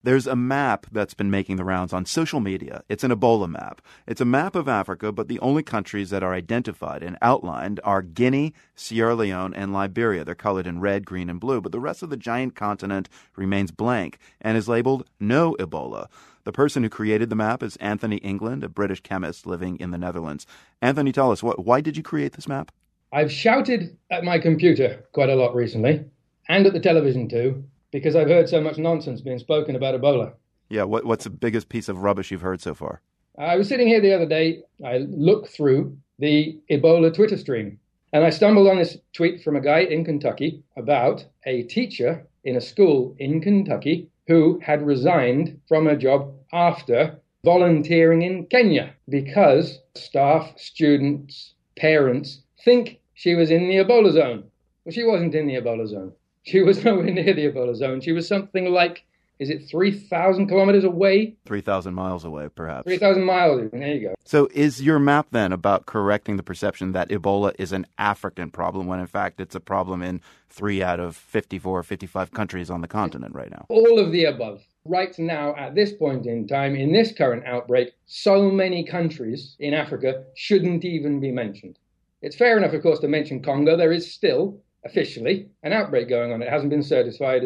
There's a map that's been making the rounds on social media. It's an Ebola map. It's a map of Africa, but the only countries that are identified and outlined are Guinea, Sierra Leone, and Liberia. They're colored in red, green, and blue, but the rest of the giant continent remains blank and is labeled no Ebola. The person who created the map is Anthony England, a British chemist living in the Netherlands. Anthony, tell us, why did you create this map? I've shouted at my computer quite a lot recently, and at the television too, because I've heard so much nonsense being spoken about Ebola. Yeah, what's the biggest piece of rubbish you've heard so far? I was sitting here the other day, I looked through the Ebola Twitter stream, and I stumbled on this tweet from a guy in Kentucky about a teacher in a school in Kentucky who had resigned from her job after volunteering in Kenya because staff, students, parents think she was in the Ebola zone. Well, she wasn't in the Ebola zone. She was nowhere near the Ebola zone. She was something like, is it 3,000 kilometers away? 3,000 miles away, perhaps. 3,000 miles. There you go. So is your map then about correcting the perception that Ebola is an African problem when in fact it's a problem in 3 out of 54 or 55 countries on the continent right now? All of the above. Right now, at this point in time, in this current outbreak, so many countries in Africa shouldn't even be mentioned. It's fair enough, of course, to mention Congo. There is still officially an outbreak going on. It hasn't been certified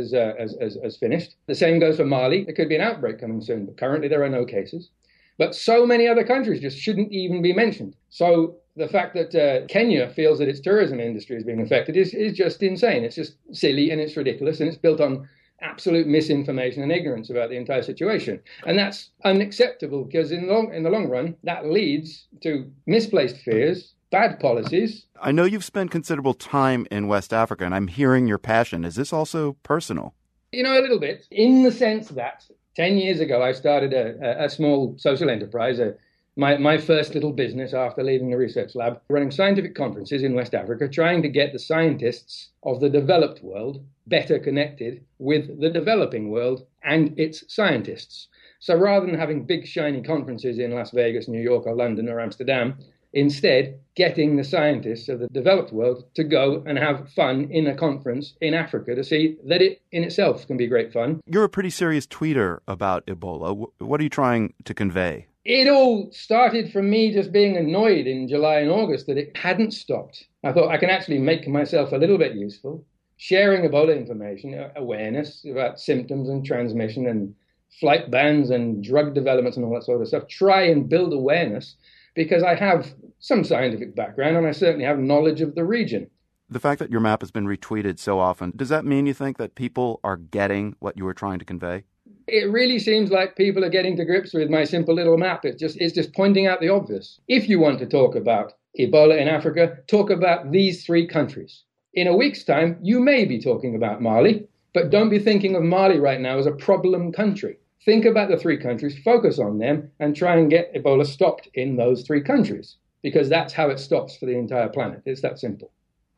as finished. The same goes for Mali. There could be an outbreak coming soon, but currently there are no cases. But so many other countries just shouldn't even be mentioned. So the fact that Kenya feels that its tourism industry is being affected is just insane. It's just silly and it's ridiculous, and it's built on absolute misinformation and ignorance about the entire situation. And that's unacceptable because in the long run, that leads to misplaced fears, bad policies. I know you've spent considerable time in West Africa, and I'm hearing your passion. Is this also personal? You know, a little bit, in the sense that 10 years ago, I started a small social enterprise, my first little business after leaving the research lab, running scientific conferences in West Africa, trying to get the scientists of the developed world better connected with the developing world and its scientists. So rather than having big, shiny conferences in Las Vegas, New York, or London, or Amsterdam, instead, getting the scientists of the developed world to go and have fun in a conference in Africa to see that it in itself can be great fun. You're a pretty serious tweeter about Ebola. What are you trying to convey? It all started from me just being annoyed in July and August that it hadn't stopped. I thought I can actually make myself a little bit useful, sharing Ebola information, awareness about symptoms and transmission and flight bans and drug developments and all that sort of stuff. Try and build awareness, because I have some scientific background and I certainly have knowledge of the region. The fact that your map has been retweeted so often, does that mean you think that people are getting what you were trying to convey? It really seems like people are getting to grips with my simple little map. It's just pointing out the obvious. If you want to talk about Ebola in Africa, talk about these 3 countries. In a week's time, you may be talking about Mali, but don't be thinking of Mali right now as a problem country. Think about the 3 countries, focus on them, and try and get Ebola stopped in those 3 countries, because that's how it stops for the entire planet. It's that simple.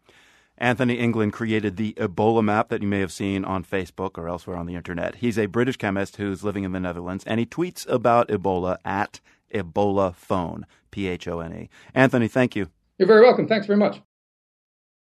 Anthony England created the Ebola map that you may have seen on Facebook or elsewhere on the internet. He's a British chemist who's living in the Netherlands, and he tweets about Ebola at EbolaPhone, Phone. Anthony, thank you. You're very welcome. Thanks very much.